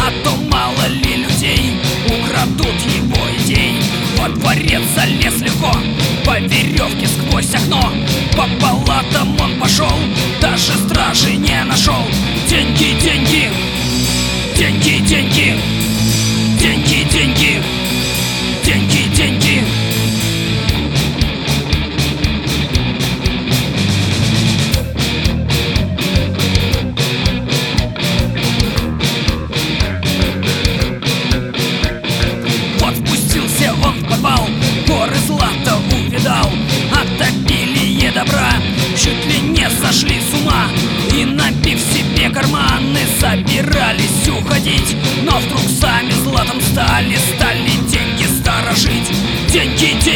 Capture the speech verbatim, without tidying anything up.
А то мало ли людей украдут его идей. Во дворец залез легко, по веревке сквозь окно. По палатам он пошел, даже стражи не нашел. Деньги, деньги, деньги, деньги, деньги, деньги, деньги, деньги. Вот спустился он в подвал, горы злата увидал. От обилия добра чуть ли не сошли с ума, и, набив себе карманы, собирались уходить. Но вдруг сами златом стали, стали деньги сторожить. Деньги, деньги.